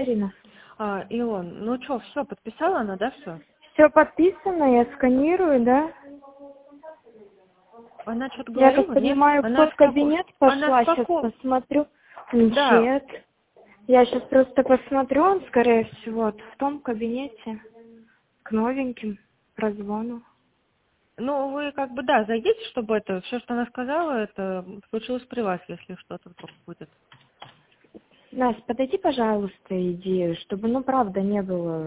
Ирина. Илон, ну что, все, подписала она, да, все? Все подписано, я сканирую, да? Она что-то Я говорила, так нет? понимаю, в тот кабинет пошла, сейчас посмотрю. Да. Нет. Я сейчас просто посмотрю, он, скорее всего, в том кабинете к новеньким прозвону. Ну, вы как бы, да, зайдите, чтобы это, все, что она сказала, это случилось при вас, если что-то вдруг будет. Настя, подойди, пожалуйста, идею, чтобы, ну, правда, не было.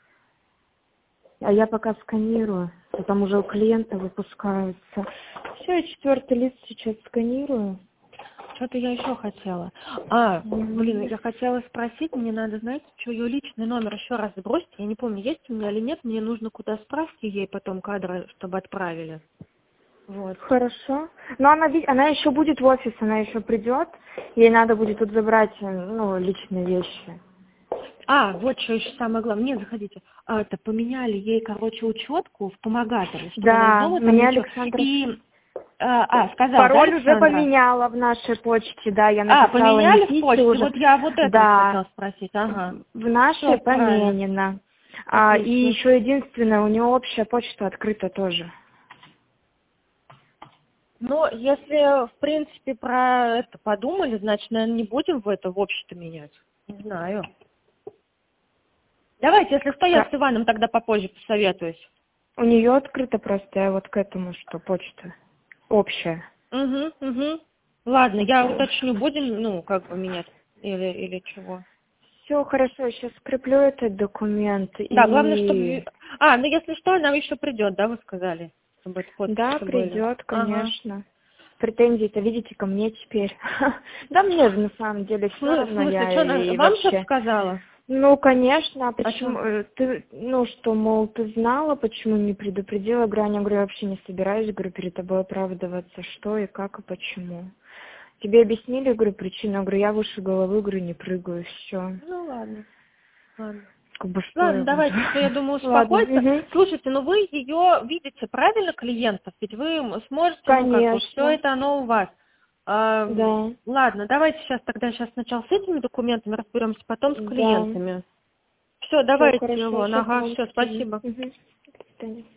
А я пока сканирую, потом уже у клиента выпускаются. Все, я 4-й лист сейчас сканирую. Что-то я еще хотела. Блин, я хотела спросить, мне надо, знаете, что ее личный номер еще раз сбросить. Я не помню, есть у меня или нет, мне нужно куда справки ей потом кадры, чтобы отправили. Вот. Хорошо. Но она еще будет в офис, она еще придет. Ей надо будет тут забрать, ну, личные вещи. Вот что еще самое главное. Нет, заходите. Это поменяли ей, короче, учетку в помогаторе, чтобы она Да, снова там мне ничего. Александра... И, сказала, Пароль да, уже Александра? поменяла в нашей почте, да, я написала Поменяли в Никите почте? уже. Вот я вот это вот Да, хотела спросить. Ага. в нашей Все, правильно. поменено. И Отлично. еще единственное, у нее общая почта открыта тоже. Но если, в принципе, про это подумали, значит, наверное, не будем в это в общем-то менять. Не знаю. Давайте, если что, я с Иваном тогда попозже посоветуюсь. У нее открыта просто, я вот к этому, что почта общая. Угу. Ладно, я уточню, будем, ну, как бы менять или чего. Все хорошо, сейчас скреплю этот документ. Да, главное, чтобы... ну если что, она еще придет, да, вы сказали? Чтобы это Да, подписи были. придет, Ага. конечно. Претензии-то видите ко мне теперь. Да мне же на самом деле все В равно, смысле, что она я и вам что-то вообще... сказала? Ну, конечно, а А что? почему ты, ну что, мол, ты знала, почему не предупредила? Я говорю, я вообще не собираюсь, говорю, перед тобой оправдываться, что и как и почему. Тебе объяснили, говорю, причину, я говорю, я выше головы, говорю, не прыгаю, все. Ну ладно. Как бы что Ладно, я буду. давайте, все, я думаю, Ладно, успокоиться. Слушайте, ну вы ее видите, правильно, клиентов? Ведь вы сможете, ну как бы, все конечно, это оно у вас. да, Ладно, давайте сейчас сначала с этими документами разберемся, потом с да. клиентами. Все, Все давайте, хорошо, Илон, сейчас ага, вам все, скину. спасибо. До свидания.